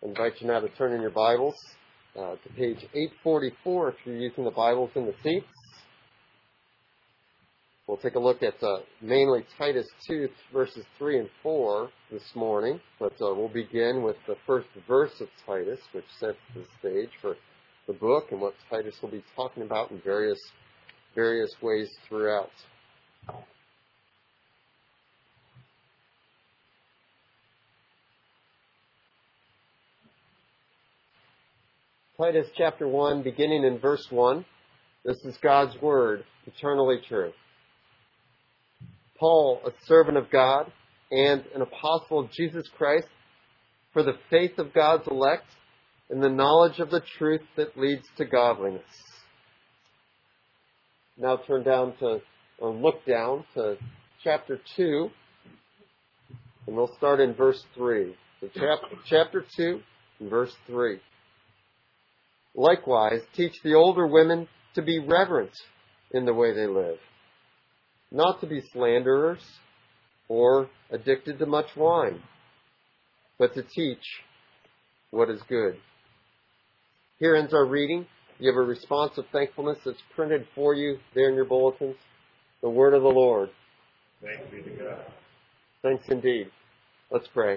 I invite you now to turn in your Bibles to page 844 if you're using the Bibles in the seats. We'll take a look at mainly Titus 2, verses 3 and 4 this morning, but we'll begin with the first verse of Titus, which sets the stage for the book and what Titus will be talking about in various ways throughout. Titus chapter 1, beginning in verse 1. This is God's Word, eternally true. Paul, a servant of God and an apostle of Jesus Christ, for the faith of God's elect and the knowledge of the truth that leads to godliness. Now look down to chapter 2, and we'll start in verse 3. So chapter 2, verse 3. Likewise, teach the older women to be reverent in the way they live, not to be slanderers or addicted to much wine, but to teach what is good. Here ends our reading. You have a response of thankfulness that's printed for you there in your bulletins. The word of the Lord. Thanks be to God. Thanks indeed. Let's pray.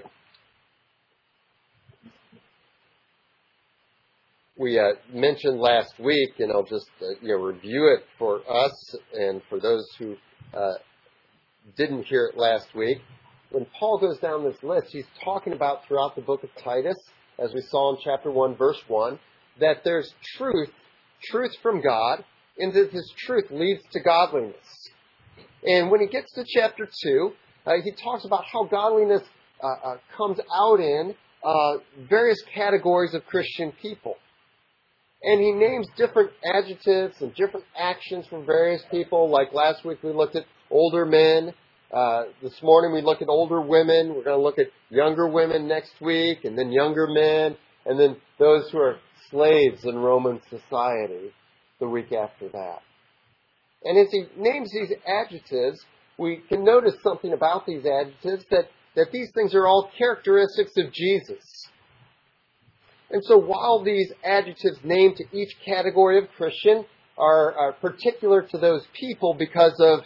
We mentioned last week, and I'll just review it for us and for those who didn't hear it last week. When Paul goes down this list, he's talking about throughout the book of Titus, as we saw in chapter 1, verse 1, that there's truth from God, and that this truth leads to godliness. And when he gets to chapter 2, he talks about how godliness comes out in various categories of Christian people. And he names different adjectives and different actions from various people. Like last week we looked at older men. This morning we look at older women. We're going to look at younger women next week, and then younger men, and then those who are slaves in Roman society the week after that. And as he names these adjectives, we can notice something about these adjectives, that these things are all characteristics of Jesus. And so while these adjectives named to each category of Christian are particular to those people because of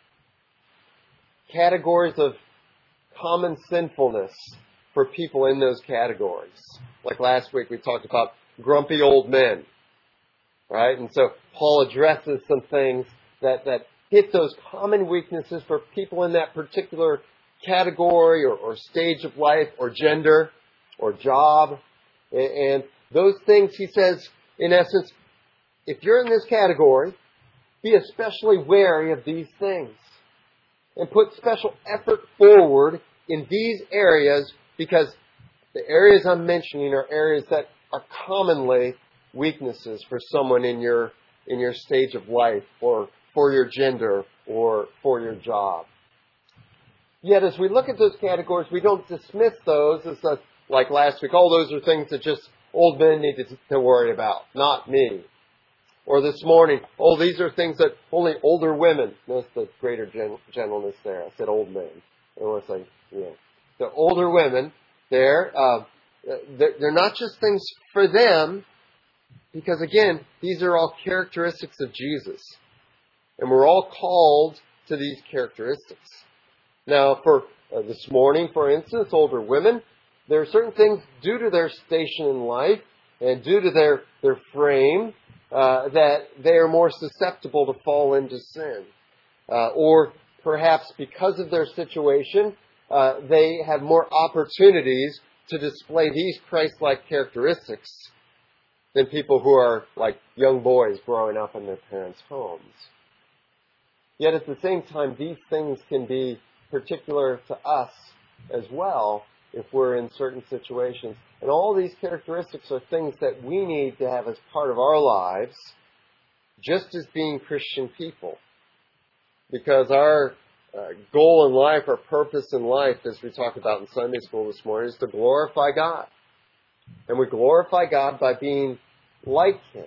categories of common sinfulness for people in those categories. Like last week we talked about grumpy old men, right? And so Paul addresses some things that hit those common weaknesses for people in that particular category or stage of life or gender or job. And those things, he says, in essence, if you're in this category, be especially wary of these things. And put special effort forward in these areas, because the areas I'm mentioning are areas that are commonly weaknesses for someone in your stage of life, or for your gender, or for your job. Yet as we look at those categories, we don't dismiss those as like last week, those are things that just old men need to worry about, not me. Or this morning, these are things that only older women. Notice the greater gentleness there. I said old men. I want to say, the older women there, they're not just things for them, because again, these are all characteristics of Jesus. And we're all called to these characteristics. Now, for this morning, for instance, older women, there are certain things due to their station in life and due to their frame that they are more susceptible to fall into sin. Or perhaps because of their situation, they have more opportunities to display these Christ-like characteristics than people who are like young boys growing up in their parents' homes. Yet at the same time, these things can be particular to us as well if we're in certain situations. And all these characteristics are things that we need to have as part of our lives, just as being Christian people. Because our goal in life, our purpose in life, as we talked about in Sunday school this morning, is to glorify God. And we glorify God by being like Him.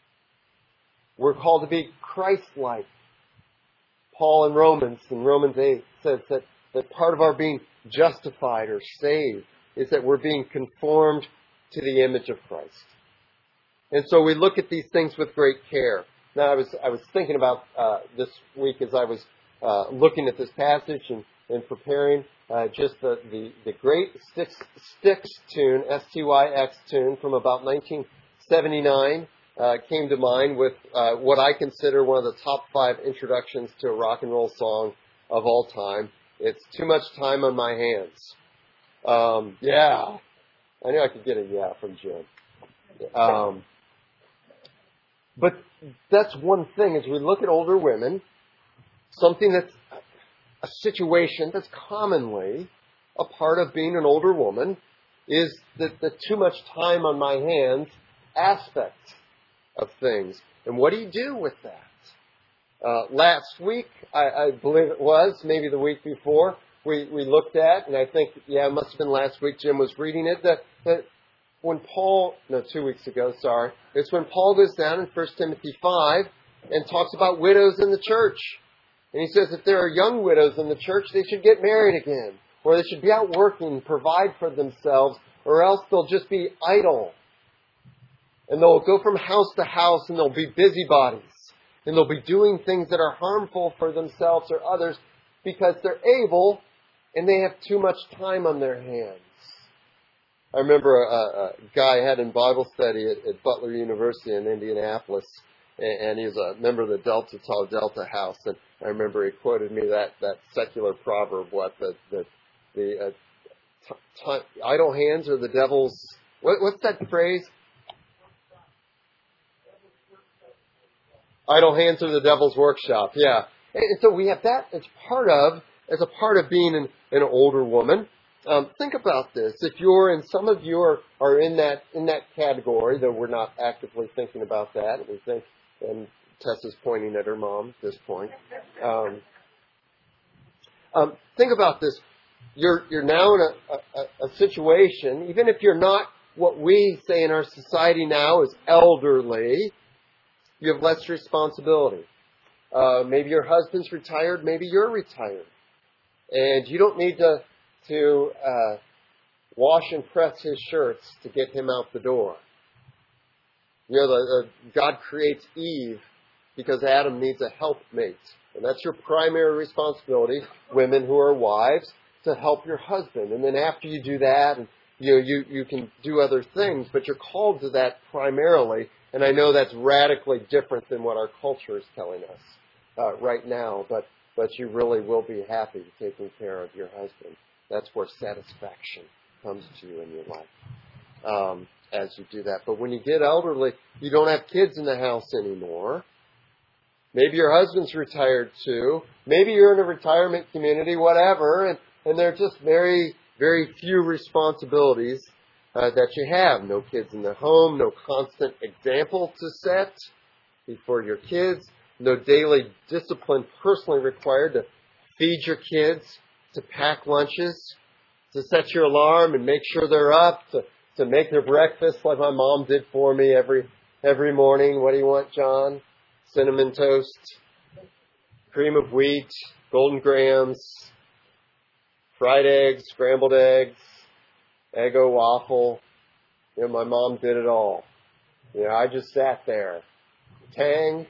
We're called to be Christ-like. Paul in Romans 8 says that part of our being justified or saved is that we're being conformed to the image of Christ. And so we look at these things with great care. Now, I was thinking about this week as I was looking at this passage and preparing just the great Styx tune, S-T-Y-X tune from about 1979 came to mind with what I consider one of the top 5 introductions to a rock and roll song of all time. It's Too Much Time on My Hands. Yeah. I knew I could get a yeah from Jim. But that's one thing as we look at older women, something that's a situation that's commonly a part of being an older woman is the too much time on my hands aspect of things. And what do you do with that? Last week, I believe it was, maybe the week before, we looked at, and I think, it must have been last week, Jim was reading it, that when Paul, 2 weeks ago, sorry, it's when Paul goes down in 1 Timothy 5 and talks about widows in the church. And he says if there are young widows in the church, they should get married again, or they should be out working, provide for themselves, or else they'll just be idle. And they'll go from house to house, and they'll be busybodies. And they'll be doing things that are harmful for themselves or others because they're able and they have too much time on their hands. I remember a guy I had in Bible study at Butler University in Indianapolis, and he was a member of the Delta Tau Delta House, and I remember he quoted me that secular proverb, idle hands are the devil's, what's that phrase? Idle hands are the devil's workshop, yeah. And so we have that as a part of being an older woman. Think about this. If some of you are in that category, though we're not actively thinking about that, we think, and Tessa's pointing at her mom at this point. Think about this. You're now in a situation, even if you're not what we say in our society now is elderly, you have less responsibility. Maybe your husband's retired, maybe you're retired. And you don't need to wash and press his shirts to get him out the door. God creates Eve because Adam needs a helpmate. And that's your primary responsibility, women who are wives, to help your husband. And then after you do that, you can do other things, but you're called to that primarily. And I know that's radically different than what our culture is telling us right now, but you really will be happy taking care of your husband. That's where satisfaction comes to you in your life as you do that. But when you get elderly, you don't have kids in the house anymore. Maybe your husband's retired too. Maybe you're in a retirement community, whatever, and there are just very, very few responsibilities that you have. No kids in the home, no constant example to set before your kids, no daily discipline personally required to feed your kids, to pack lunches, to set your alarm and make sure they're up, to make their breakfast like my mom did for me every morning. What do you want, John? Cinnamon toast, cream of wheat, golden grams, fried eggs, scrambled eggs, Eggo waffle. My mom did it all. I just sat there. Tang,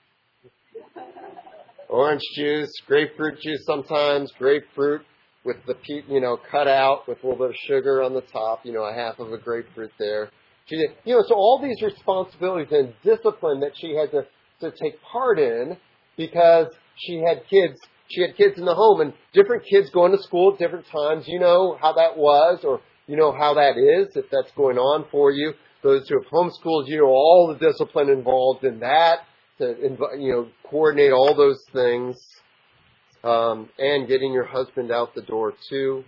orange juice, grapefruit juice sometimes, grapefruit with the cut out with a little bit of sugar on the top, a half of a grapefruit there. She did, so all these responsibilities and discipline that she had to take part in because she had kids. She had kids in the home and different kids going to school at different times. You know how that was, or you know how that is if that's going on for you. Those who have homeschooled, all the discipline involved in that, to coordinate all those things, and getting your husband out the door too,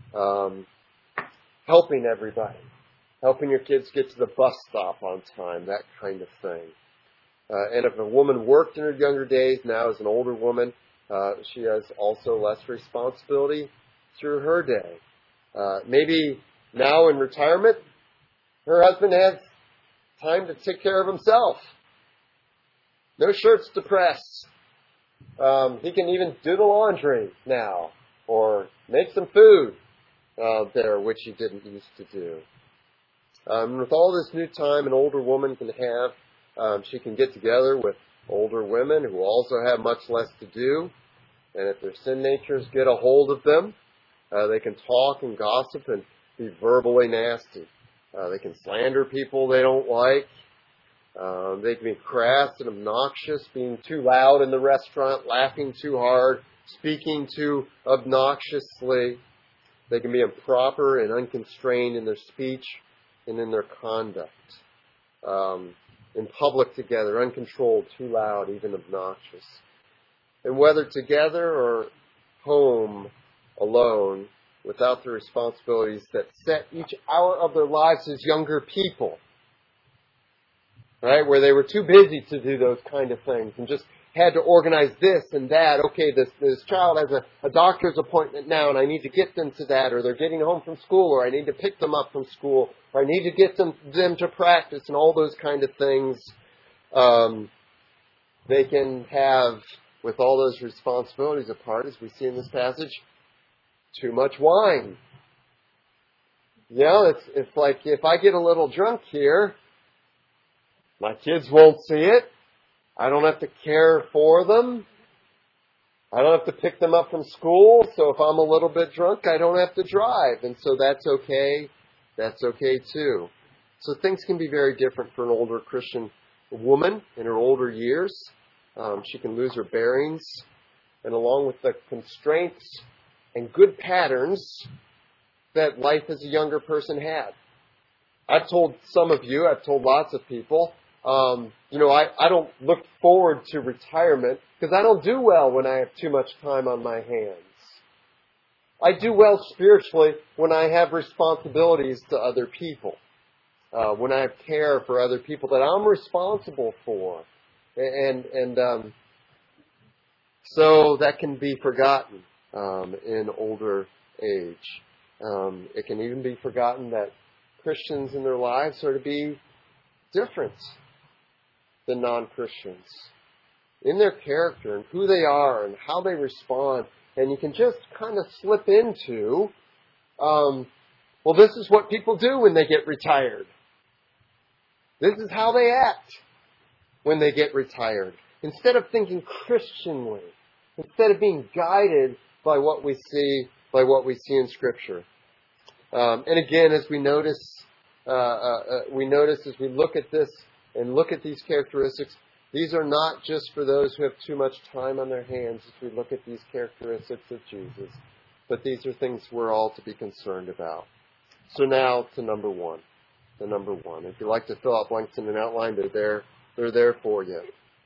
helping everybody, helping your kids get to the bus stop on time, that kind of thing. And if a woman worked in her younger days, now as an older woman, she has also less responsibility through her day. Maybe now in retirement, her husband has time to take care of himself. No shirts to press. He can even do the laundry now, or make some food there, which he didn't used to do. With all this new time an older woman can have, she can get together with older women who also have much less to do. And if their sin natures get a hold of them, they can talk and gossip and be verbally nasty. They can slander people they don't like. They can be crass and obnoxious, being too loud in the restaurant, laughing too hard, speaking too obnoxiously. They can be improper and unconstrained in their speech and in their conduct. In public together, uncontrolled, too loud, even obnoxious. And whether together or home alone, without the responsibilities that set each hour of their lives as younger people, right? Where they were too busy to do those kind of things and just had to organize this and that. Okay, this child has a doctor's appointment now and I need to get them to that, or they're getting home from school, or I need to pick them up from school, or I need to get them to practice, and all those kind of things. They can have, with all those responsibilities apart, as we see in this passage, too much wine. It's like if I get a little drunk here, my kids won't see it. I don't have to care for them. I don't have to pick them up from school. So if I'm a little bit drunk, I don't have to drive. And so that's okay. That's okay too. So things can be very different for an older Christian woman in her older years. She can lose her bearings. And along with the constraints and good patterns that life as a younger person had. I've told some of you, I've told lots of people, I don't look forward to retirement because I don't do well when I have too much time on my hands. I do well spiritually when I have responsibilities to other people, when I have care for other people that I'm responsible for. So that can be forgotten in older age. It can even be forgotten that Christians in their lives are to be different than non-Christians in their character and who they are and how they respond. And you can just kind of slip into, this is what people do when they get retired. This is how they act when they get retired. Instead of thinking Christianly, instead of being guided by what we see in Scripture. And again, as we notice as we look at this and look at these characteristics, these are not just for those who have too much time on their hands as we look at these characteristics of Jesus, but these are things we're all to be concerned about. So now to number one. The number one. If you'd like to fill out blanks in an outline, they're there for you.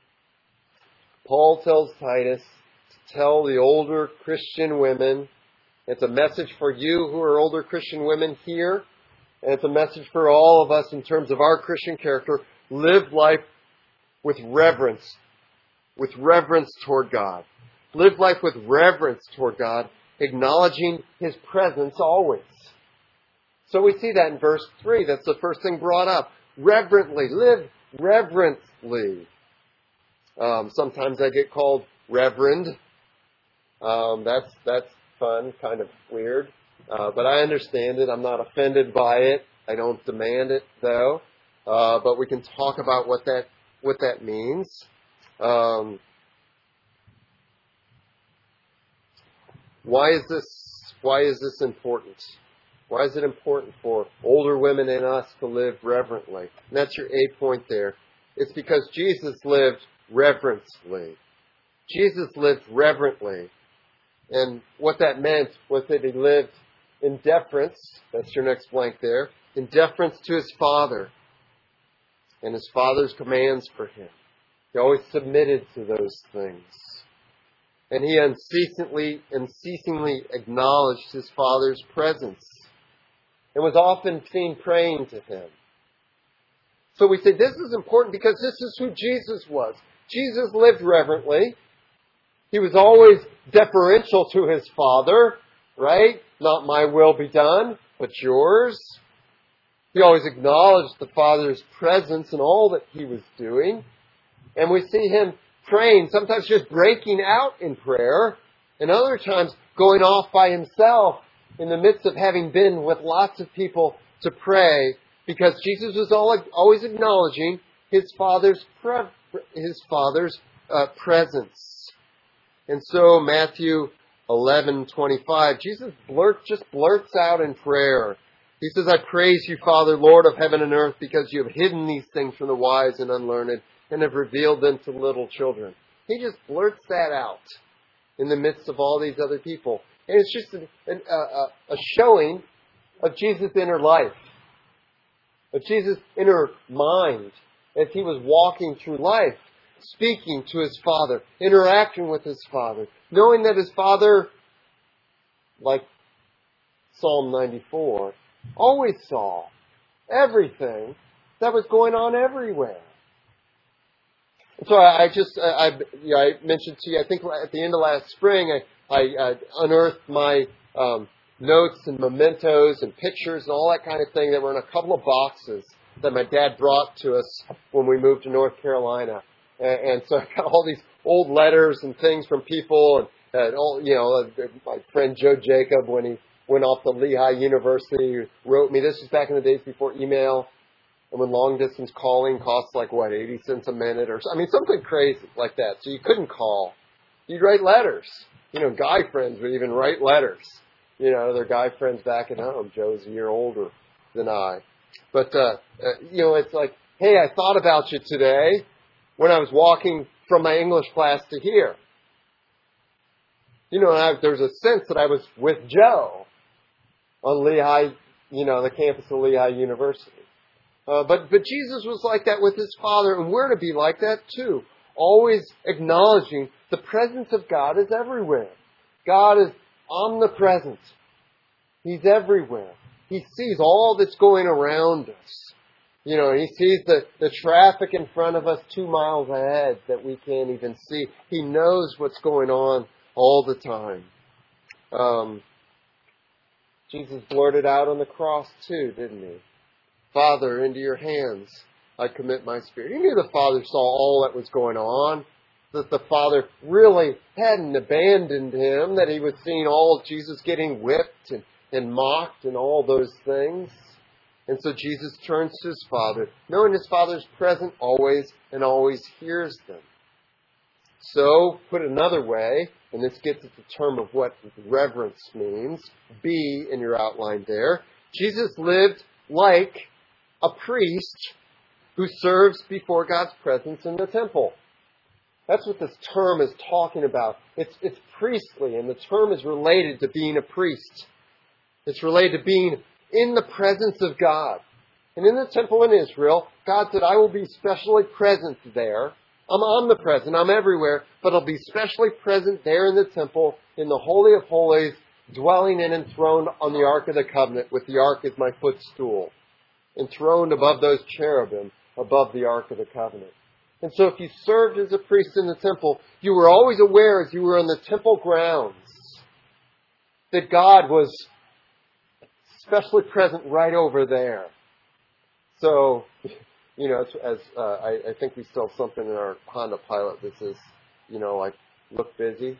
Paul tells Titus to tell the older Christian women, it's a message for you who are older Christian women here, and it's a message for all of us in terms of our Christian character. Live life with reverence toward God. Live life with reverence toward God, acknowledging His presence always. So we see that in verse 3. That's the first thing brought up. Reverently. Live reverently. Sometimes I get called Reverend. That's fun, kind of weird. But I understand it. I'm not offended by it. I don't demand it, though. But we can talk about what that means. Why is this important? Why is it important for older women and us to live reverently? And that's your A point there. It's because Jesus lived reverently. Jesus lived reverently. And what that meant was that He lived in deference, that's your next blank there, in deference to His Father and His Father's commands for Him. He always submitted to those things. And He unceasingly acknowledged His Father's presence and was often seen praying to Him. So we say this is important because this is who Jesus was. Jesus lived reverently. He was always deferential to His Father, right? Not my will be done, but yours. He always acknowledged the Father's presence in all that He was doing. And we see Him praying, sometimes just breaking out in prayer, and other times going off by Himself in the midst of having been with lots of people to pray because Jesus was always acknowledging his Father's presence. And so Matthew 11:25, Jesus just blurts out in prayer. He says, I praise you, Father, Lord of heaven and earth, because you have hidden these things from the wise and unlearned and have revealed them to little children. He just blurts that out in the midst of all these other people. And it's just a showing of Jesus' inner life, of Jesus' inner mind as he was walking through life, speaking to his Father, interacting with his Father, knowing that his Father, like Psalm 94, always saw everything that was going on everywhere. And so I mentioned to you, I think at the end of last spring, I unearthed my notes and mementos and pictures and all that kind of thing that were in a couple of boxes that my dad brought to us when we moved to North Carolina. And so I got all these old letters and things from people, and all, my friend Joe Jacob, when he went off to Lehigh University, wrote me. This was back in the days before email, and when long distance calling costs 80 cents a minute, or something crazy like that. So you couldn't call. You'd write letters. Guy friends would even write letters. Their guy friends back at home. Joe's a year older than I. But, it's like, hey, I thought about you today when I was walking from my English class to here. There's a sense that I was with Joe on Lehigh, the campus of Lehigh University. But Jesus was like that with his Father, and we're to be like that too. Always acknowledging the presence of God is everywhere. God is omnipresent. He's everywhere. He sees all that's going around us. He sees the traffic in front of us 2 miles ahead that we can't even see. He knows what's going on all the time. Jesus blurted out on the cross too, didn't he? Father, into your hands I commit my spirit. He knew the Father saw all that was going on, that the Father really hadn't abandoned him, that he was seeing all of Jesus getting whipped and mocked and all those things. And so Jesus turns to his Father, knowing his Father's present always and always hears them. So, put another way, and this gets at the term of what reverence means, B in your outline there. Jesus lived like a priest who serves before God's presence in the temple. That's what this term is talking about. It's priestly, and the term is related to being a priest. It's related to being in the presence of God. And in the temple in Israel, God said, I will be specially present there. I'm omnipresent, I'm everywhere, but I'll be specially present there in the temple, in the Holy of Holies, dwelling and enthroned on the Ark of the Covenant, with the Ark as my footstool, enthroned above those cherubim, above the Ark of the Covenant. And so if you served as a priest in the temple, you were always aware as you were on the temple grounds that God was especially present right over there. So, I think we still have something in our Honda Pilot that says, look busy.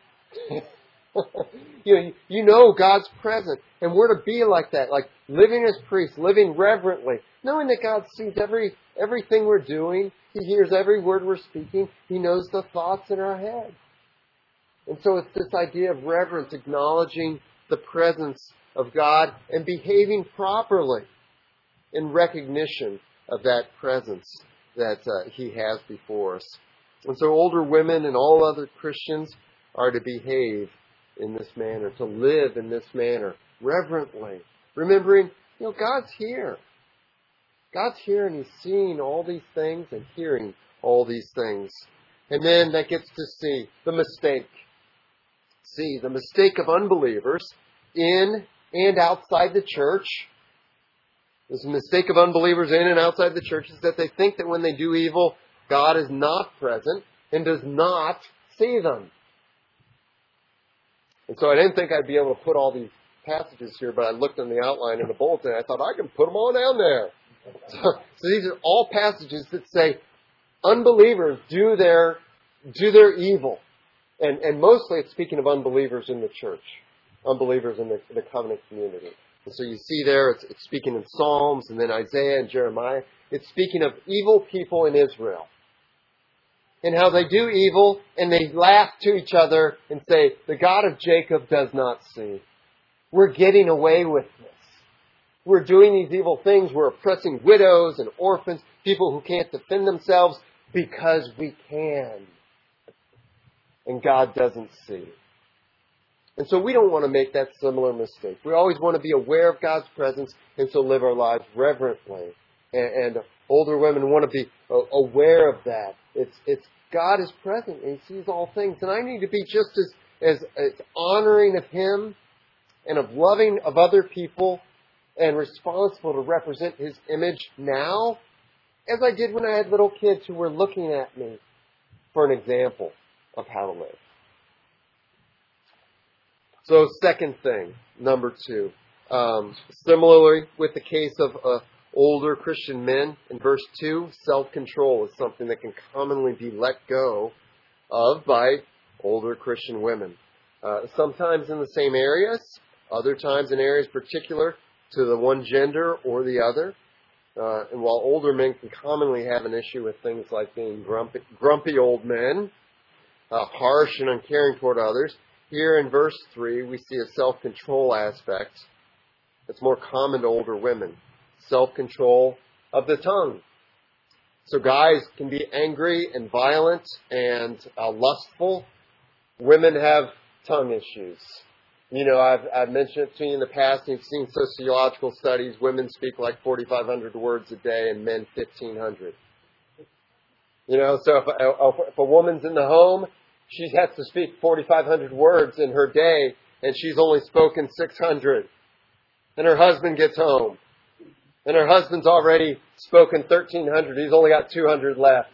God's present. And we're to be like that, like living as priests, living reverently, knowing that God sees everything we're doing. He hears every word we're speaking. He knows the thoughts in our head. And so it's this idea of reverence, acknowledging the presence of God and behaving properly in recognition of that presence that He has before us. And so older women and all other Christians are to behave in this manner, to live in this manner, reverently, remembering, God's here. God's here and He's seeing all these things and hearing all these things. And then that gets to see the mistake. See, the mistake of unbelievers in and outside the church. There's a mistake of unbelievers in and outside the church is that they think that when they do evil, God is not present and does not see them. And so I didn't think I'd be able to put all these passages here, but I looked in the outline in the bulletin and I thought I can put them all down there. So these are all passages that say unbelievers do their evil. And mostly it's speaking of unbelievers in the church, unbelievers in the covenant community. And so you see there, it's speaking in Psalms and then Isaiah and Jeremiah. It's speaking of evil people in Israel. And how they do evil and they laugh to each other and say, the God of Jacob does not see. We're getting away with this. We're doing these evil things. We're oppressing widows and orphans, people who can't defend themselves because we can. And God doesn't see. And so we don't want to make that similar mistake. We always want to be aware of God's presence and so live our lives reverently. And older women want to be aware of that. It's God is present and He sees all things. And I need to be just as honoring of Him and of loving of other people and responsible to represent His image now as I did when I had little kids who were looking at me for an example of how to live. So second thing, number 2. Similarly with the case of older Christian men, in verse 2, self-control is something that can commonly be let go of by older Christian women. Sometimes in the same areas, other times in areas particular to the one gender or the other. And while older men can commonly have an issue with things like being grumpy old men, harsh and uncaring toward others, here in verse 3 we see a self-control aspect that's more common to older women. Self-control of the tongue. So guys can be angry and violent and lustful. Women have tongue issues. You know, I've mentioned it to you in the past, and you've seen sociological studies. Women speak like 4,500 words a day and men 1,500. You know, so if a woman's in the home, she has to speak 4,500 words in her day, and she's only spoken 600. And her husband gets home. And her husband's already spoken 1,300. He's only got 200 left.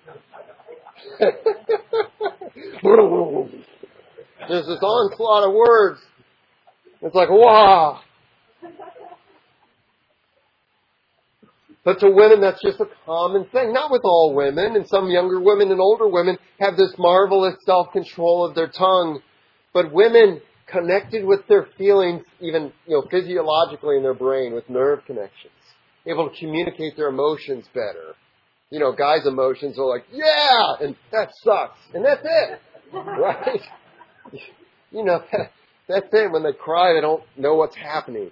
There's this onslaught of words. It's like, wow. But to women, that's just a common thing. Not with all women. And some younger women and older women have this marvelous self-control of their tongue. But women connected with their feelings, even physiologically in their brain, with nerve connections, able to communicate their emotions better. You know, guys' emotions are like, yeah, and that sucks, and that's it, right? You know, that's it. When they cry, they don't know what's happening.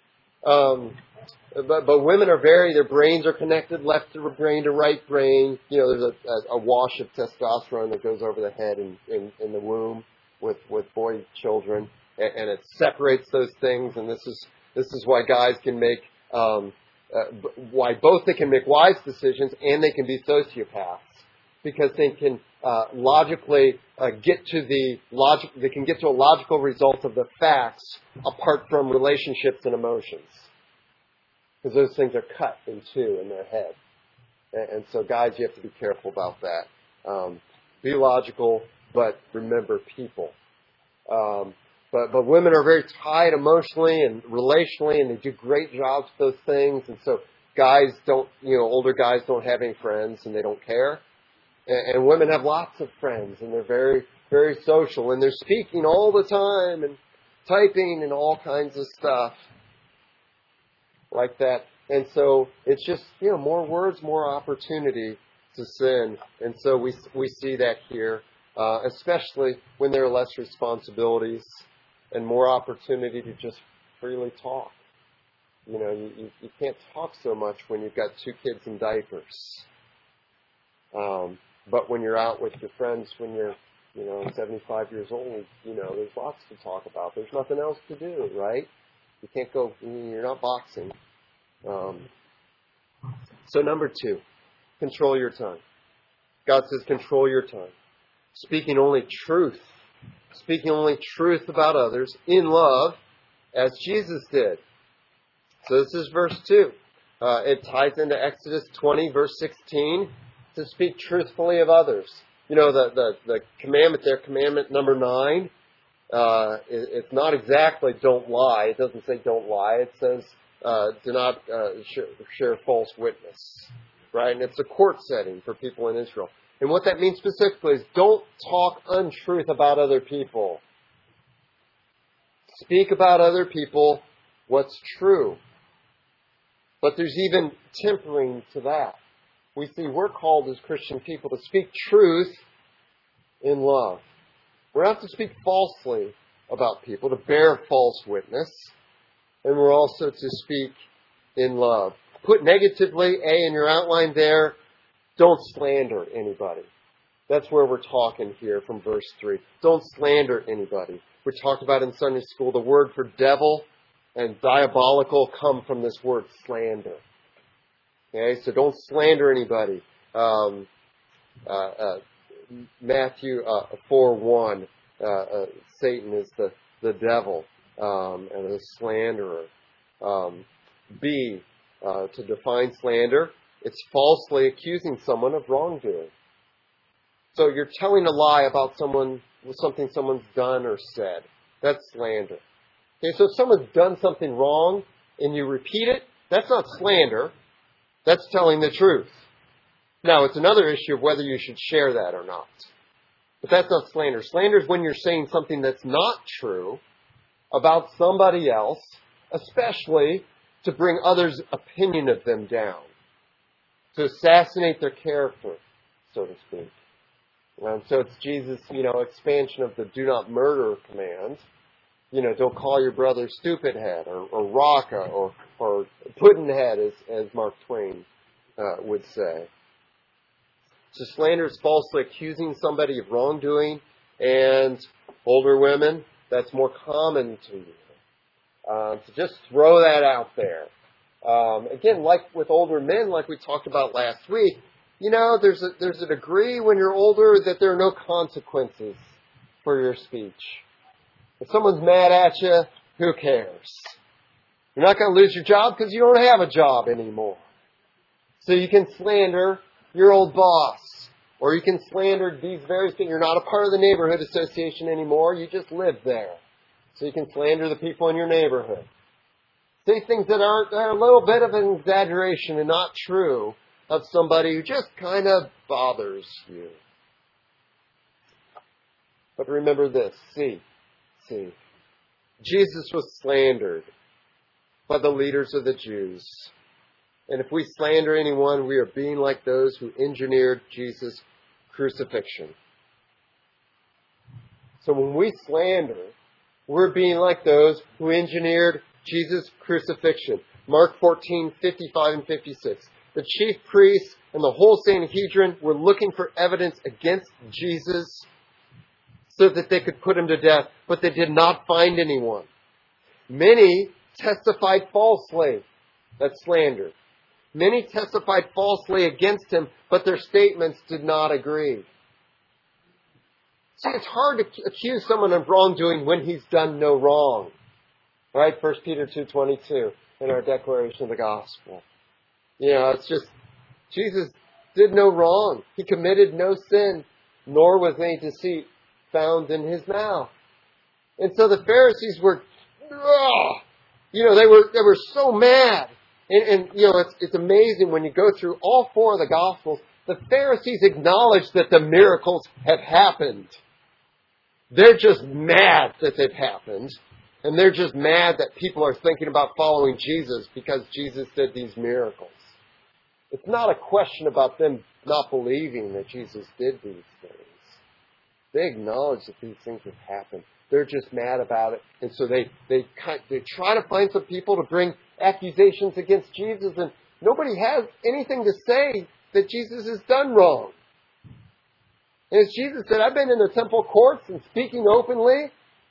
But women are their brains are connected left to brain to right brain. You know, there's a wash of testosterone that goes over the head in the womb with boy children, and it separates those things. And this is why guys can make why both they can make wise decisions and they can be sociopaths, because they can logically get to the logic. They can get to a logical result of the facts apart from relationships and emotions, because those things are cut in two in their head. And so, guys, you have to be careful about that. Be logical, but remember people. But women are very tied emotionally and relationally, and they do great jobs with those things. And so guys older guys don't have any friends, and they don't care. And women have lots of friends, and they're very, very social, and they're speaking all the time and typing and all kinds of stuff like that. And so it's just, more words, more opportunity to sin. And so we see that here, especially when there are less responsibilities and more opportunity to just freely talk. You can't talk so much when you've got 2 kids in diapers. But when you're out with your friends, when you're, 75 years old, there's lots to talk about. There's nothing else to do, right? You can't go, you're not boxing. So number 2, control your tongue. God says control your tongue. Speaking only truth. Speaking only truth about others in love, as Jesus did. So this is verse 2. It ties into Exodus 20, verse 16, to speak truthfully of others. The commandment there, commandment number 9, it's not exactly don't lie. It doesn't say don't lie. It says do not share false witness. Right? And it's a court setting for people in Israel. And what that means specifically is don't talk untruth about other people. Speak about other people what's true. But there's even tempering to that. We see we're called as Christian people to speak truth in love. We're not to speak falsely about people, to bear false witness. And we're also to speak in love. Put negatively, A, in your outline there, don't slander anybody. That's where we're talking here from verse 3. Don't slander anybody. We talked about in Sunday school, the word for devil and diabolical come from this word slander. Okay, so don't slander anybody. Matthew 4:1, Satan is the devil and a slanderer. B, to define slander, it's falsely accusing someone of wrongdoing. So you're telling a lie about something someone's done or said. That's slander. Okay, so if someone's done something wrong and you repeat it, that's not slander. That's telling the truth. Now, it's another issue of whether you should share that or not. But that's not slander. Slander is when you're saying something that's not true about somebody else, especially to bring others' opinion of them down, to assassinate their character, so to speak. And so it's Jesus' expansion of the do not murder command. Don't call your brother stupid head or raka or puddin' head, as Mark Twain would say. So slander is falsely accusing somebody of wrongdoing, and older women, that's more common to you. So just throw that out there. Again, like with older men, like we talked about last week, there's a degree when you're older that there are no consequences for your speech. If someone's mad at you, who cares? You're not going to lose your job because you don't have a job anymore. So you can slander your old boss, or you can slander these various things. You're not a part of the neighborhood association anymore. You just live there. So you can slander the people in your neighborhood. Say things that are a little bit of an exaggeration and not true of somebody who just kind of bothers you. But remember this, see. Jesus was slandered by the leaders of the Jews. And if we slander anyone, we are being like those who engineered Jesus' crucifixion. So when we slander, we're being like those who engineered Jesus' crucifixion. Mark 14:55 and 56. The chief priests and the whole Sanhedrin were looking for evidence against Jesus so that they could put him to death, but they did not find anyone. Many testified falsely. That's slander. Many testified falsely against him, but their statements did not agree. See, it's hard to accuse someone of wrongdoing when he's done no wrong. Right? 1 Peter 2:22 in our declaration of the gospel. It's just, Jesus did no wrong. He committed no sin, nor was any deceit found in his mouth. And so the Pharisees were, they were so mad. And it's amazing when you go through all four of the Gospels, the Pharisees acknowledge that the miracles have happened. They're just mad that they've happened. And they're just mad that people are thinking about following Jesus because Jesus did these miracles. It's not a question about them not believing that Jesus did these things. They acknowledge that these things have happened. They're just mad about it. And so they try to find some people to bring accusations against Jesus, and nobody has anything to say that Jesus has done wrong. And as Jesus said, I've been in the temple courts and speaking openly.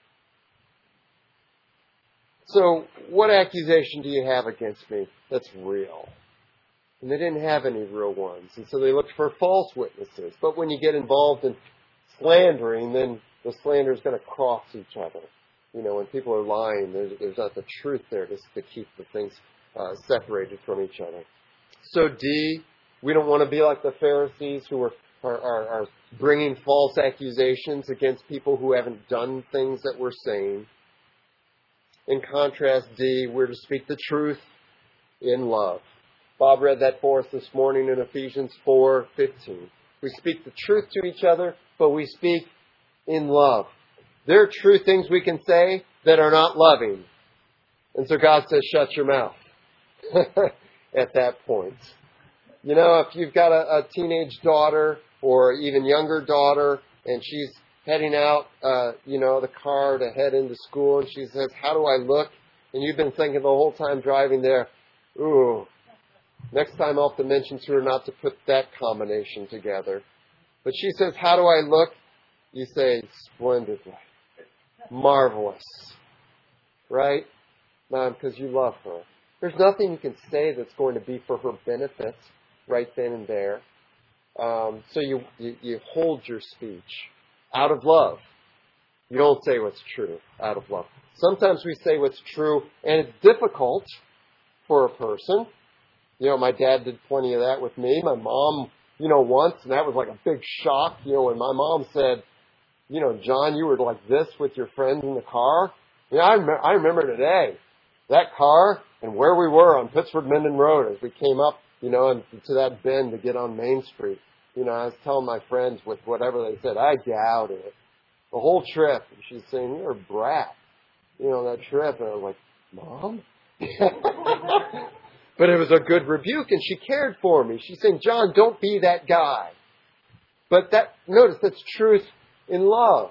So what accusation do you have against me that's real? And they didn't have any real ones. And so they looked for false witnesses. But when you get involved in slandering, then the slander is going to cross each other. When people are lying, there's not the truth there just to keep the things separated from each other. So D, we don't want to be like the Pharisees who are bringing false accusations against people who haven't done things that we're saying. In contrast, D, we're to speak the truth in love. Bob read that for us this morning in Ephesians 4:15. We speak the truth to each other, but we speak in love. There are true things we can say that are not loving. And so God says, shut your mouth at that point. You know, if you've got a teenage daughter or even younger daughter and she's heading out, the car to head into school and she says, how do I look? And you've been thinking the whole time driving there, ooh, next time I'll have to mention to her not to put that combination together. But she says, how do I look? You say, splendidly. Marvelous. Right? Because you love her. There's nothing you can say that's going to be for her benefit right then and there. So you hold your speech out of love. You don't say what's true out of love. Sometimes we say what's true, and it's difficult for a person. You know, my dad did plenty of that with me. My mom, once, and that was like a big shock. When my mom said, John, you were like this with your friends in the car. I remember today, that car and where we were on Pittsford-Minden Road as we came up, and to that bend to get on Main Street. I was telling my friends with whatever they said, I doubted it. The whole trip. And she's saying, you're a brat. That trip. And I was like, Mom? But it was a good rebuke, and she cared for me. She's saying, John, don't be that guy. But notice that's truth in love.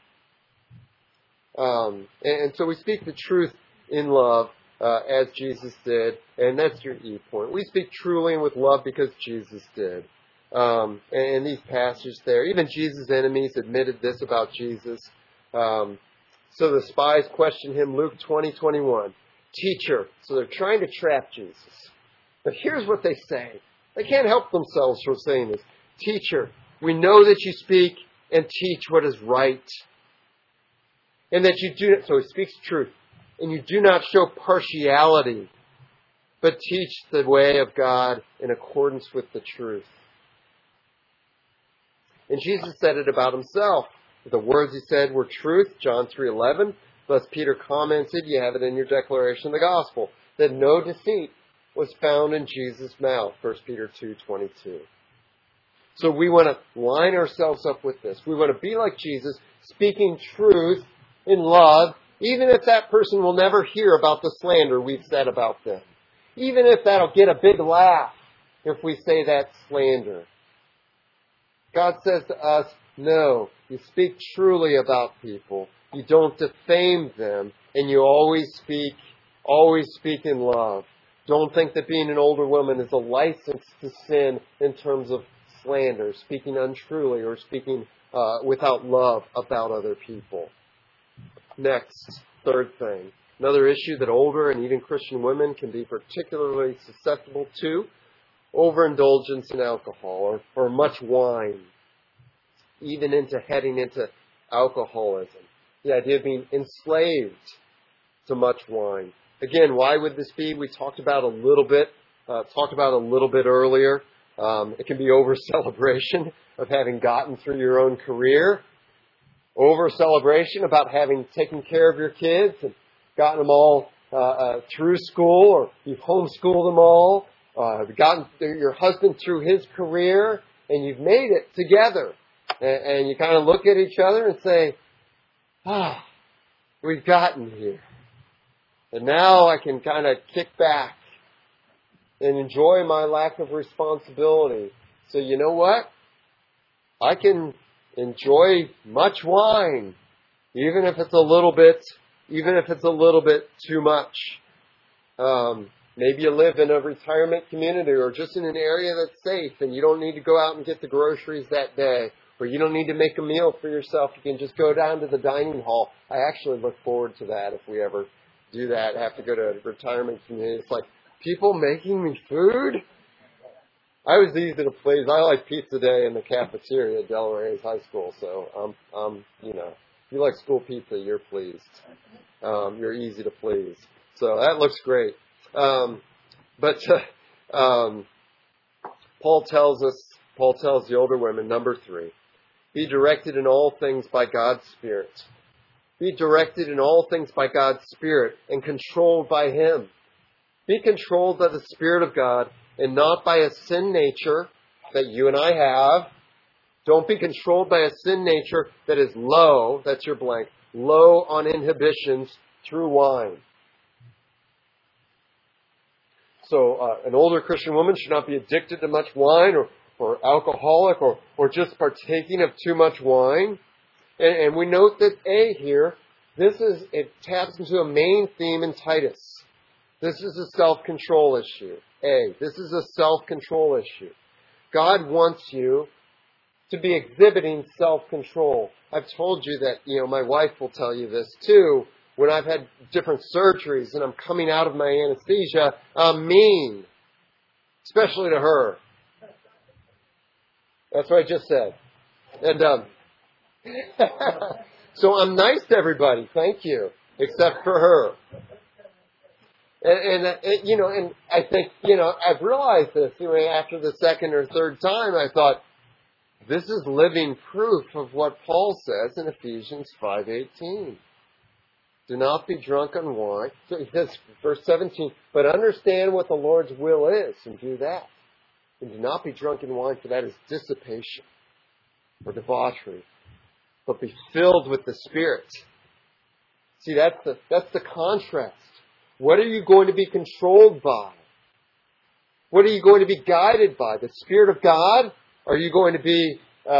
And so we speak the truth in love, as Jesus did, and that's your E point. We speak truly and with love because Jesus did. And these passages there, even Jesus' enemies admitted this about Jesus. So the spies questioned him, Luke 20:21. Teacher. So they're trying to trap Jesus. But here's what they say. They can't help themselves from saying this. Teacher, we know that you speak and teach what is right. And that you do, so he speaks truth. And you do not show partiality, but teach the way of God in accordance with the truth. And Jesus said it about himself. The words he said were truth, John 3:11. Thus Peter commented, you have it in your declaration of the gospel, that no deceit was found in Jesus' mouth, 1 Peter 2:22. So we want to line ourselves up with this. We want to be like Jesus, speaking truth in love, even if that person will never hear about the slander we've said about them. Even if that'll get a big laugh if we say that slander. God says to us, no, you speak truly about people. You don't defame them, and you always speak in love. Don't think that being an older woman is a license to sin in terms of slander, speaking untruly or speaking without love about other people. Next, third thing. Another issue that older and even Christian women can be particularly susceptible to, overindulgence in alcohol or much wine, even heading into alcoholism. The idea of being enslaved to much wine. Again, why would this be? We talked about a little bit earlier. It can be over-celebration of having gotten through your own career. Over-celebration about having taken care of your kids and gotten them all through school, or you've homeschooled them all. Gotten your husband through his career, and you've made it together. And you kind of look at each other and say, we've gotten here. And now I can kind of kick back and enjoy my lack of responsibility. So you know what? I can enjoy much wine, even if it's a little bit too much. Maybe you live in a retirement community or just in an area that's safe and you don't need to go out and get the groceries that day, or you don't need to make a meal for yourself. You can just go down to the dining hall. I actually look forward to that if we ever do that, have to go to a retirement community. It's like, people making me food? I was easy to please. I like pizza day in the cafeteria at Delaware Hayes High School. So, if you like school pizza, you're pleased. You're easy to please. So that looks great. But Paul tells the older women, number 3, be directed in all things by God's Spirit. Be directed in all things by God's Spirit and controlled by Him. Be controlled by the Spirit of God and not by a sin nature that you and I have. Don't be controlled by a sin nature that is low, that's your blank, low on inhibitions through wine. an older Christian woman should not be addicted to much wine or alcoholic or just partaking of too much wine. And we note that A here, it taps into a main theme in Titus. This is a self-control issue. This is a self-control issue. God wants you to be exhibiting self-control. I've told you that, my wife will tell you this too. When I've had different surgeries and I'm coming out of my anesthesia, I'm mean. Especially to her. That's what I just said. And, so I'm nice to everybody. Thank you. Except for her. And I think, I've realized this after the second or third time. I thought, this is living proof of what Paul says in Ephesians 5:18. Do not be drunk on wine. So he says, verse 17, but understand what the Lord's will is and do that. And do not be drunk in wine, for that is dissipation or debauchery. But be filled with the Spirit. See, that's the contrast. What are you going to be controlled by? What are you going to be guided by? The Spirit of God? Are you going to be,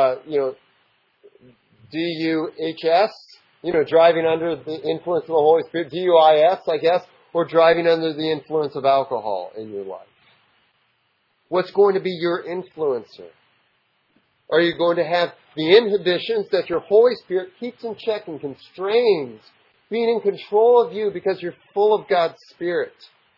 DUHS? Driving under the influence of the Holy Spirit, DUIS, I guess, or driving under the influence of alcohol in your life? What's going to be your influencer? Are you going to have the inhibitions that your Holy Spirit keeps in check and constrains, being in control of you because you're full of God's Spirit?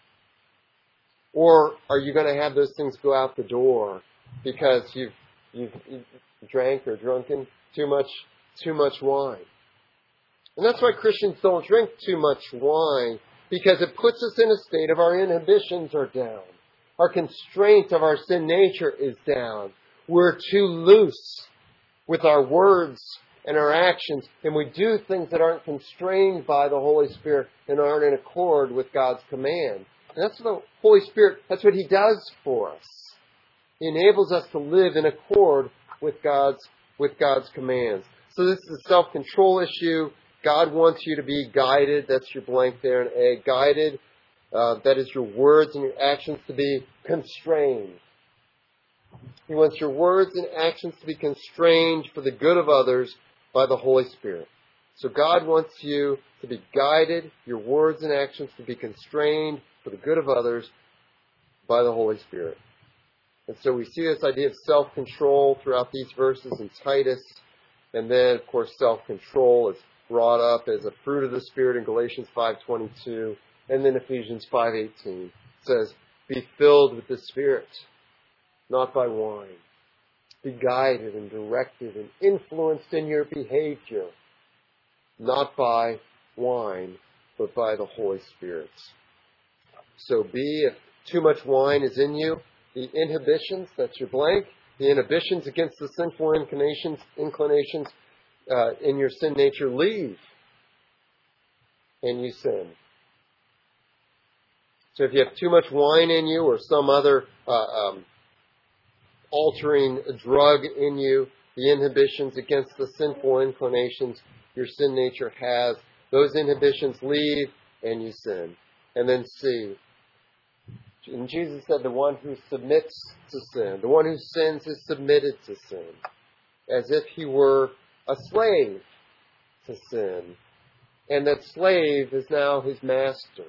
Or are you going to have those things go out the door because you've drank or drunken too much wine? And that's why Christians don't drink too much wine, because it puts us in a state of our inhibitions are down. Our constraint of our sin nature is down. We're too loose with our words and our actions, and we do things that aren't constrained by the Holy Spirit and aren't in accord with God's command. And that's what the Holy Spirit, that's what He does for us. He enables us to live in accord with God's commands. So this is a self-control issue. God wants you to be guided. That's your blank there in A. Guided. That is your words and your actions to be constrained. He wants your words and actions to be constrained for the good of others by the Holy Spirit. So God wants you to be guided, your words and actions to be constrained for the good of others by the Holy Spirit. And so we see this idea of self-control throughout these verses in Titus. And then, of course, self-control is brought up as a fruit of the Spirit in Galatians 5:22, and then Ephesians 5:18 says, be filled with the Spirit, not by wine. Be guided and directed and influenced in your behavior, not by wine, but by the Holy Spirit. So if too much wine is in you, the inhibitions, that's your blank, the inhibitions against the sinful inclinations in your sin nature leave, and you sin. So if you have too much wine in you or some other altering drug in you, the inhibitions against the sinful inclinations your sin nature has, those inhibitions leave and you sin. And then C. And Jesus said the one who submits to sin, the one who sins is submitted to sin, as if he were a slave to sin. And that slave is now his master.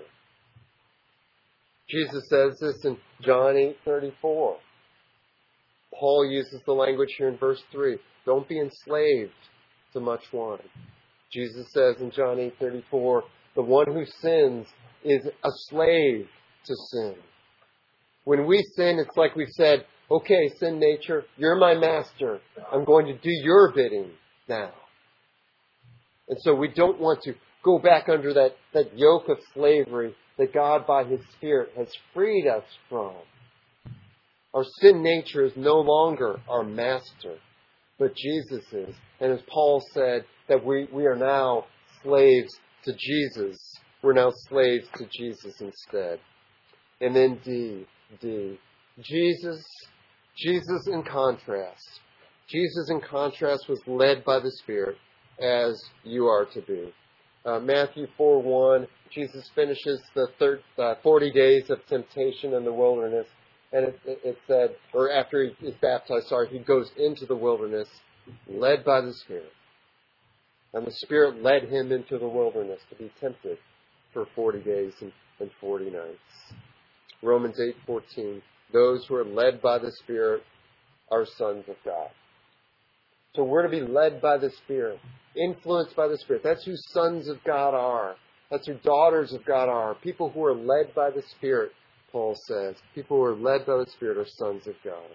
Jesus says this in John 8:34. Paul uses the language here in verse 3. Don't be enslaved to much wine. Jesus says in John 8:34, the one who sins is a slave to sin. When we sin, it's like we've said, okay, sin nature, you're my master. I'm going to do your bidding now. And so we don't want to go back under that yoke of slavery that God by His Spirit has freed us from. Our sin nature is no longer our master, but Jesus is. And as Paul said, that we are now slaves to Jesus. We're now slaves to Jesus instead. And then D. Jesus in contrast. Jesus in contrast was led by the Spirit as you are to be. Matthew 4:1, Jesus finishes the 40 days of temptation in the wilderness. And it said, or after he is baptized, he goes into the wilderness led by the Spirit. And the Spirit led him into the wilderness to be tempted for 40 days and 40 nights. Romans 8:14, those who are led by the Spirit are sons of God. So we're to be led by the Spirit, influenced by the Spirit. That's who sons of God are. That's who daughters of God are. People who are led by the Spirit, Paul says. People who are led by the Spirit are sons of God.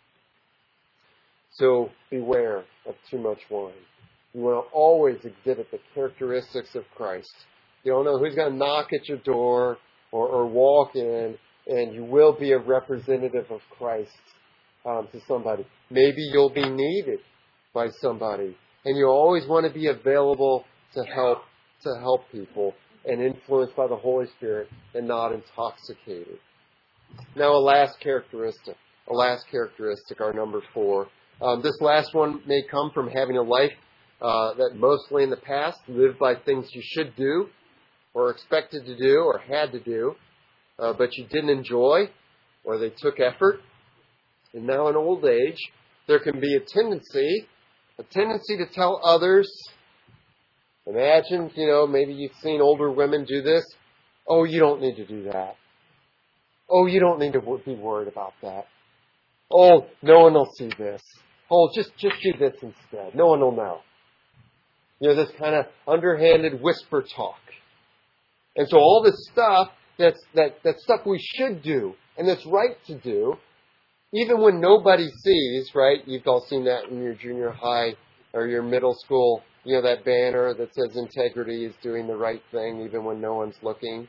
So beware of too much wine. You want to always exhibit the characteristics of Christ. You don't know who's going to knock at your door or walk in, and you will be a representative of Christ to somebody. Maybe you'll be needed by somebody, and you always want to be available to help people and influenced by the Holy Spirit and not intoxicated. Now, a last characteristic, our number 4. This last one may come from having a life that mostly in the past lived by things you should do or expected to do or had to do, but you didn't enjoy or they took effort. And now in old age, there can be a tendency to tell others. Imagine, maybe you've seen older women do this. Oh, you don't need to do that. Oh, you don't need to be worried about that. Oh, no one will see this. Oh, just do this instead. No one will know. This kind of underhanded whisper talk. And so all this stuff, that's stuff we should do, and that's right to do, even when nobody sees, right? You've all seen that in your junior high or your middle school, that banner that says integrity is doing the right thing even when no one's looking.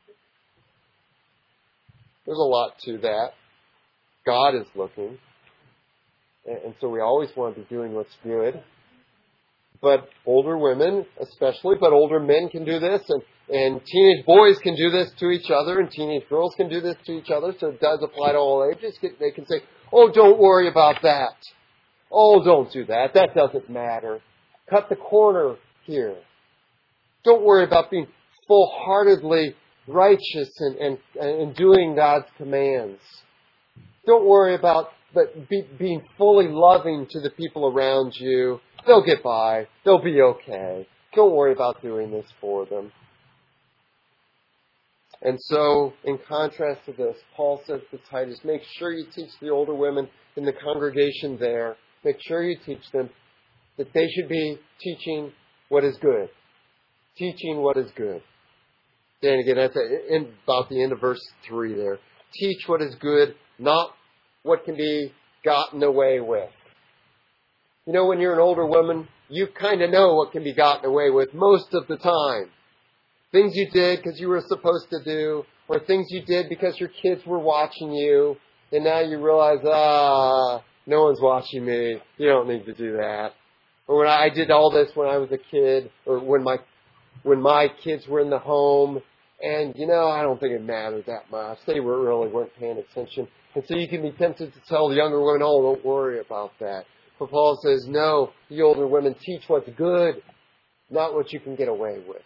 There's a lot to that. God is looking. And so we always want to be doing what's good. But older women especially, but older men can do this, and teenage boys can do this to each other, and teenage girls can do this to each other, so it does apply to all ages. They can say, oh, don't worry about that. Oh, don't do that. That doesn't matter. Cut the corner here. Don't worry about being full-heartedly righteous and doing God's commands. Don't worry about being fully loving to the people around you. They'll get by. They'll be okay. Don't worry about doing this for them. And so, in contrast to this, Paul says to Titus, make sure you teach the older women in the congregation there, make sure you teach them that they should be teaching what is good. Teaching what is good. And again, that's about the end of verse 3 there. Teach what is good, not what can be gotten away with. When you're an older woman, you kind of know what can be gotten away with most of the time. Things you did because you were supposed to do, or things you did because your kids were watching you, and now you realize, no one's watching me. You don't need to do that. Or when I did all this when I was a kid, or when my kids were in the home, and I don't think it mattered that much. They really weren't paying attention. And so you can be tempted to tell the younger women, oh, don't worry about that. But Paul says, no, the older women, teach what's good, not what you can get away with.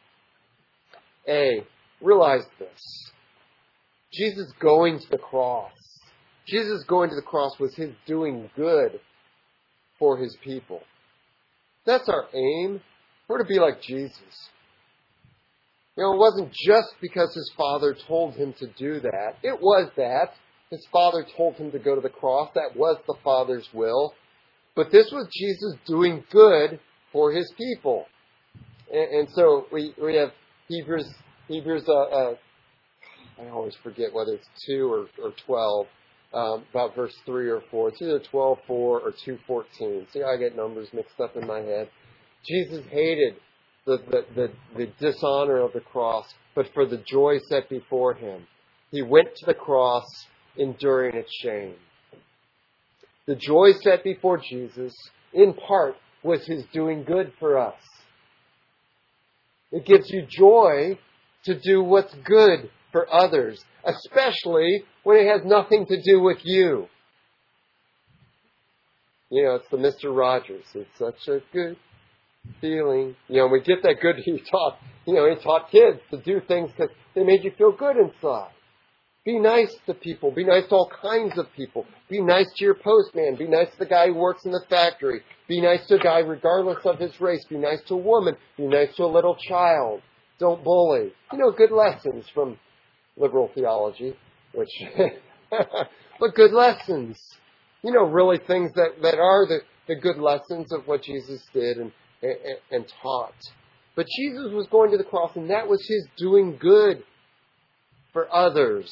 Realize this. Jesus going to the cross. Jesus going to the cross was his doing good for his people. That's our aim. We're to be like Jesus. It wasn't just because his Father told him to do that. It was that. His Father told him to go to the cross. That was the Father's will. But this was Jesus doing good for his people. And so we have Hebrews, I always forget whether it's 2 or 12, about verse 3 or 4. It's either 12:4 or 2:14. See how I get numbers mixed up in my head? Jesus hated the dishonor of the cross, but for the joy set before him, he went to the cross enduring its shame. The joy set before Jesus, in part, was his doing good for us. It gives you joy to do what's good for others, especially when it has nothing to do with you. It's the Mr. Rogers. It's such a good feeling. We get that good. He taught kids to do things because they made you feel good inside. Be nice to people. Be nice to all kinds of people. Be nice to your postman. Be nice to the guy who works in the factory. Be nice to a guy regardless of his race. Be nice to a woman. Be nice to a little child. Don't bully. Good lessons from liberal theology, but good lessons. Really things that are the good lessons of what Jesus did and taught. But Jesus was going to the cross, and that was his doing good for others.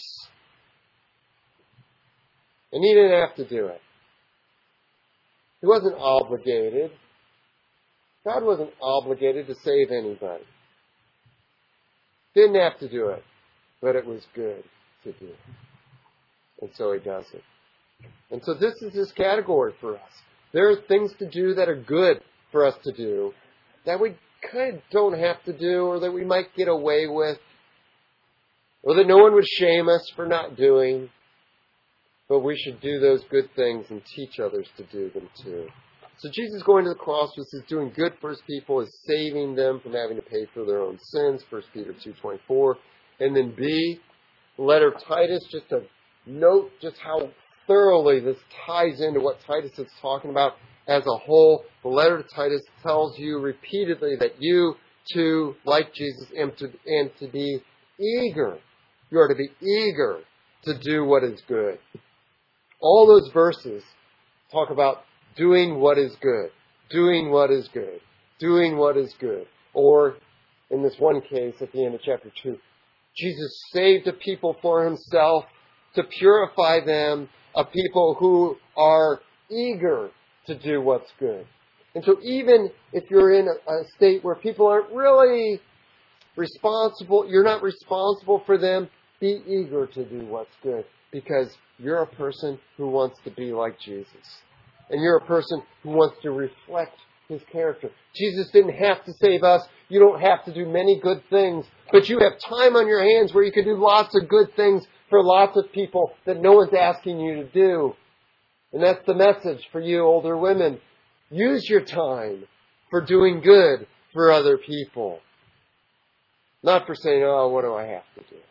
And he didn't have to do it. He wasn't obligated. God wasn't obligated to save anybody. Didn't have to do it. But it was good to do it. And so he does it. And so this is his category for us. There are things to do that are good for us to do that we kind of don't have to do, or that we might get away with, or that no one would shame us for not doing. But we should do those good things and teach others to do them too. So Jesus going to the cross was his doing good for his people, is saving them from having to pay for their own sins, 1 Peter 2:24. And then B, the letter of Titus, just to note just how thoroughly this ties into what Titus is talking about as a whole. The letter to Titus tells you repeatedly that you too, like Jesus, and to be eager. You are to be eager to do what is good. All those verses talk about doing what is good, doing what is good, doing what is good. Or, in this one case at the end of chapter 2, Jesus saved a people for himself to purify them, a people who are eager to do what's good. And so even if you're in a state where people aren't really responsible, you're not responsible for them, be eager to do what's good, because you're a person who wants to be like Jesus. And you're a person who wants to reflect his character. Jesus didn't have to save us. You don't have to do many good things, but you have time on your hands where you can do lots of good things for lots of people that no one's asking you to do. And that's the message for you older women. Use your time for doing good for other people. Not for saying, oh, what do I have to do?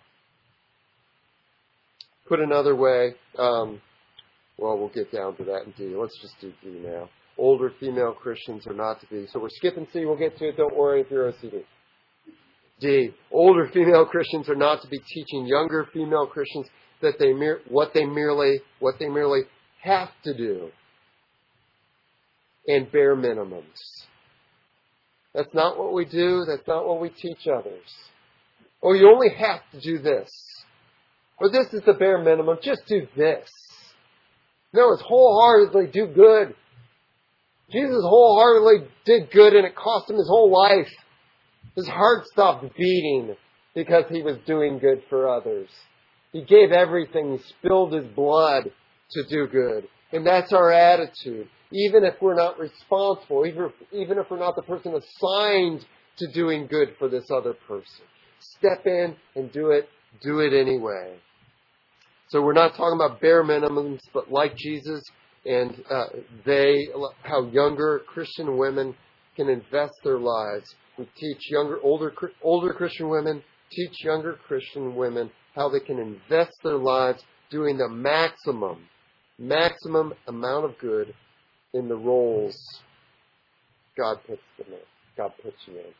Put another way, we'll get down to that in D. Let's just do D now. Older female Christians are not to be. So we're skipping C. We'll get to it. Don't worry if you're OCD. D. Older female Christians are not to be teaching younger female Christians that what they merely have to do, and bare minimums. That's not what we do. That's not what we teach others. Oh, you only have to do this. Or this is the bare minimum. Just do this. No, it's wholeheartedly do good. Jesus wholeheartedly did good, and it cost him his whole life. His heart stopped beating because he was doing good for others. He gave everything. He spilled his blood to do good. And that's our attitude. Even if we're not responsible, even if we're not the person assigned to doing good for this other person. Step in and do it anyway. So we're not talking about bare minimums, but like Jesus and how younger Christian women can invest their lives. We teach older Christian women, teach younger Christian women how they can invest their lives doing the maximum amount of good in the roles God puts them in. God puts you in.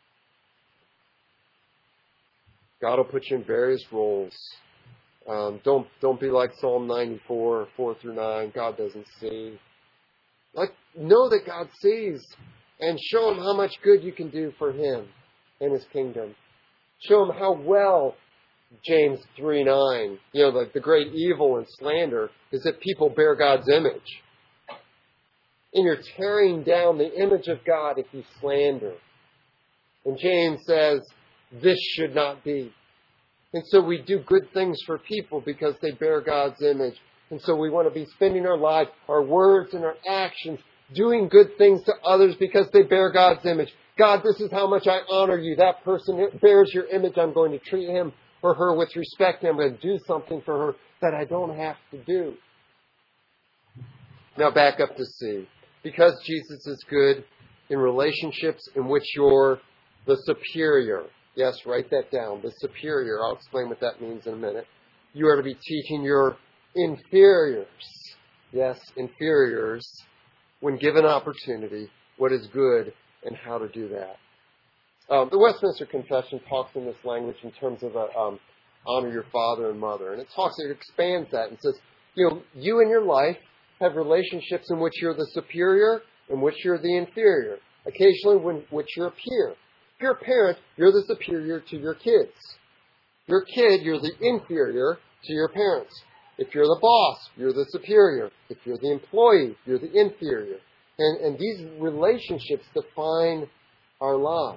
God will put you in various roles. Don't be like Psalm 94, 4-9. God doesn't see. Know that God sees, and show him how much good you can do for him and his kingdom. Show him how well, James 3:9, the great evil and slander is that people bear God's image. And you're tearing down the image of God if you slander. And James says, this should not be. And so we do good things for people because they bear God's image. And so we want to be spending our life, our words and our actions, doing good things to others because they bear God's image. God, this is how much I honor you. That person bears your image. I'm going to treat him or her with respect. And I'm going to do something for her that I don't have to do. Now back up to C. Because Jesus is good, in relationships in which you're the superior. Yes, write that down. The superior. I'll explain what that means in a minute. You are to be teaching your inferiors. Yes, inferiors, when given opportunity, what is good and how to do that. The Westminster Confession talks in this language in terms of honor your father and mother. And it expands that and says, you in your life have relationships in which you're the superior, in which you're the inferior. Occasionally, in which you're a peer. If you're a parent, you're the superior to your kids. If you're a kid, you're the inferior to your parents. If you're the boss, you're the superior. If you're the employee, you're the inferior. And these relationships define our lives.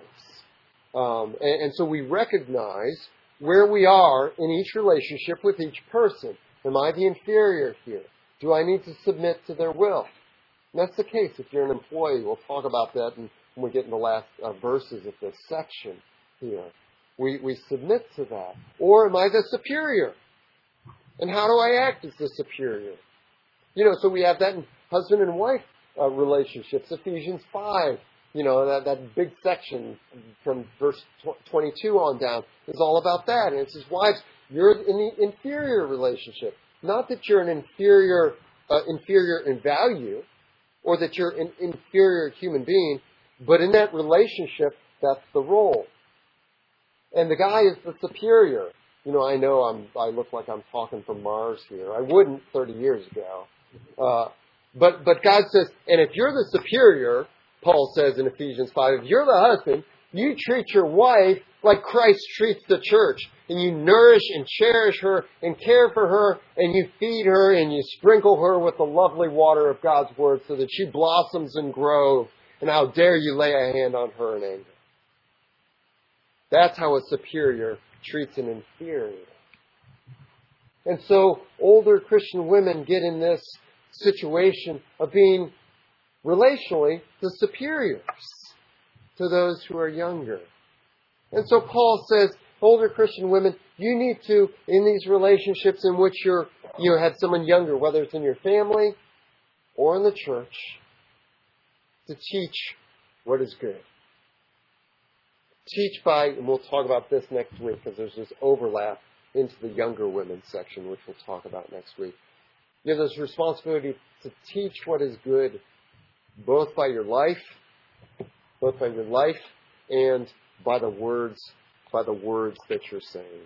And so we recognize where we are in each relationship with each person. Am I the inferior here? Do I need to submit to their will? And that's the case if you're an employee. We'll talk about that when we get in the last verses of this section here. We submit to that. Or am I the superior? And how do I act as the superior? So we have that in husband and wife relationships. Ephesians 5, that big section from verse 22 on down is all about that. And it says, wives, you're in the inferior relationship. Not that you're an inferior in value, or that you're an inferior human being, but in that relationship, that's the role. And the guy is the superior. I know I look like I'm talking from Mars here. I wouldn't 30 years ago. But God says, and if you're the superior, Paul says in Ephesians 5, if you're the husband, you treat your wife like Christ treats the church. And you nourish and cherish her and care for her, and you feed her and you sprinkle her with the lovely water of God's word so that she blossoms and grows. And how dare you lay a hand on her in anger. That's how a superior treats an inferior. And so older Christian women get in this situation of being relationally the superiors to those who are younger. And so Paul says, older Christian women, you need to, in these relationships in which you have someone younger, whether it's in your family or in the church, to teach what is good. Teach by, and we'll talk about this next week because there's this overlap into the younger women section, which we'll talk about next week. You have this responsibility to teach what is good, both by your life and by the words that you're saying.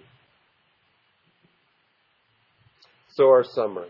So our summary.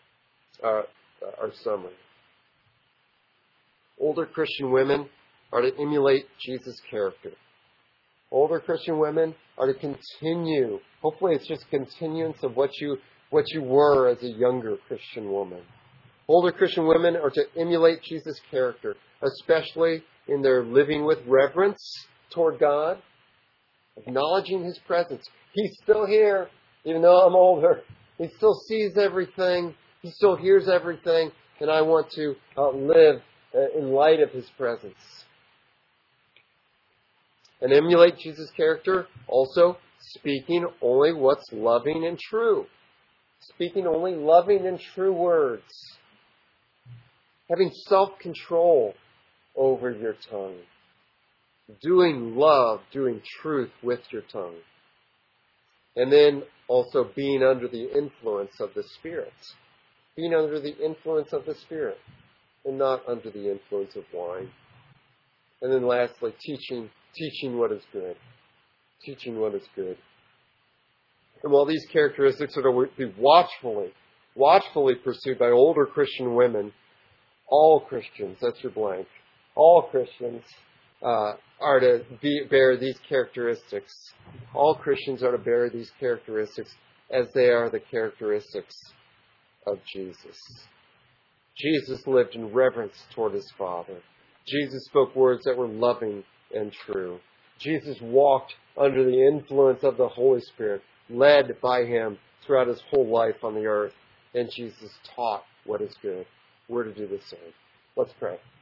Older Christian women are to emulate Jesus' character. Older Christian women are to continue. Hopefully it's just continuance of what you were as a younger Christian woman. Older Christian women are to emulate Jesus' character, especially in their living with reverence toward God, acknowledging His presence. He's still here, even though I'm older. He still sees everything. He still hears everything. And I want to live in light of His presence. And emulate Jesus' character, also speaking only what's loving and true. Speaking only loving and true words. Having self-control over your tongue. Doing love, doing truth with your tongue. And then also being under the influence of the Spirit. Being under the influence of the Spirit and not under the influence of wine. And then lastly, teaching what is good. Teaching what is good. And while these characteristics are to be watchfully pursued by older Christian women, all Christians, that's your blank, all Christians are to bear these characteristics. All Christians are to bear these characteristics as they are the characteristics of Jesus. Jesus lived in reverence toward His Father. Jesus spoke words that were loving and true. Jesus walked under the influence of the Holy Spirit, led by Him throughout His whole life on the earth. And Jesus taught what is good. We're to do the same. Let's pray.